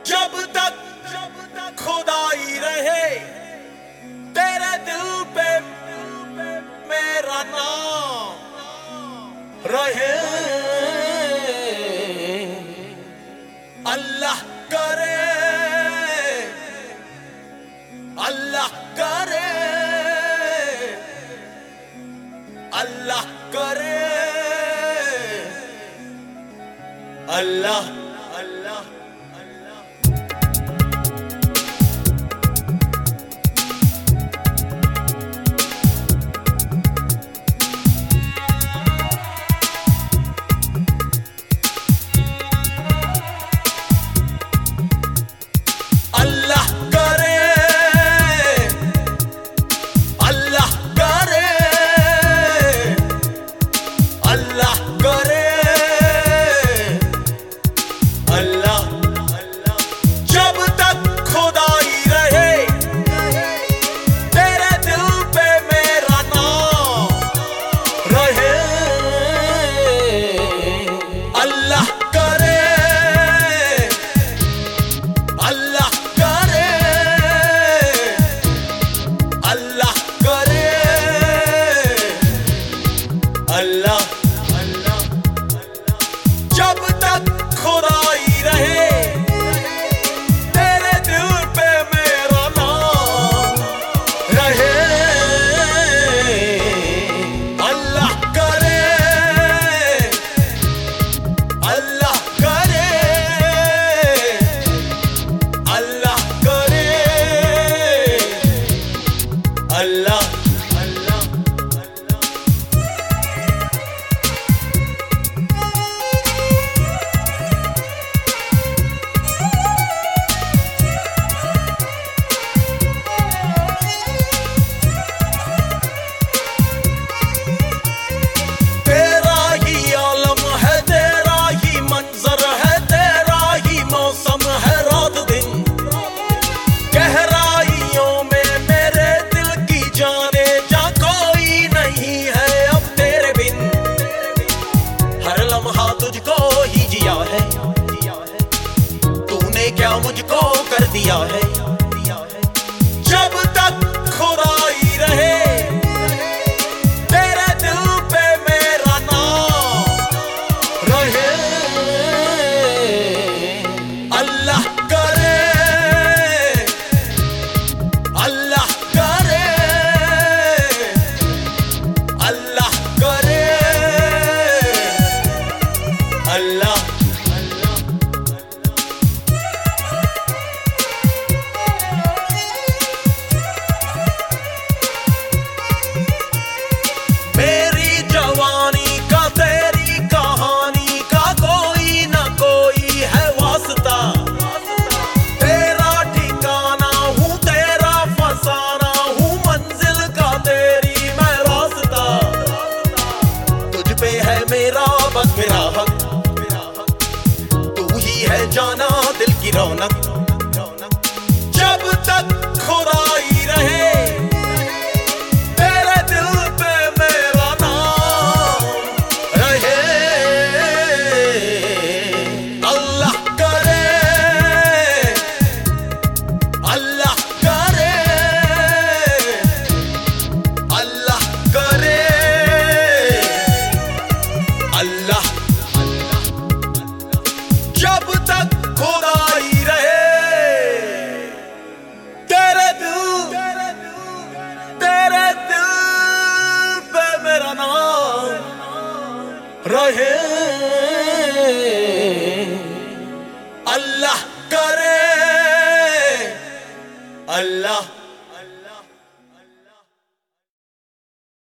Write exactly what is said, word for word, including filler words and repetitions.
जब तक खुदाई रहे तेरे दिल पे मेरा नाम रहे। अल्लाह करे, अल्लाह करे, अल्लाह करे, अल्लाह अल्लाह तुझको ही जिया है, तूने क्या मुझको कर दिया है। जब तक खुदाई रहे तेरे दिल पे मेरा नाम रहे। अल्लाह करे, अल्लाह करे, अल्लाह करे, अल्लाह मेरी जवानी का तेरी कहानी का कोई ना कोई है वास्ता। तेरा ठिकाना हूँ, तेरा फसाना हूँ, मंजिल का तेरी मैं रास्ता। तुझ पे है मेरा बस मेरा हक, है जाना दिल की रौनक। जब तक खुदाई रहे तेरे दिल पे मेरा नाम रहे। अल्लाह करे, अल्लाह करे, अल्लाह करे, अल्लाह जब तक खुदाई रहे तेरे दिल तेरे दिल पे मेरा नाम रहे। अल्लाह करे, अल्लाह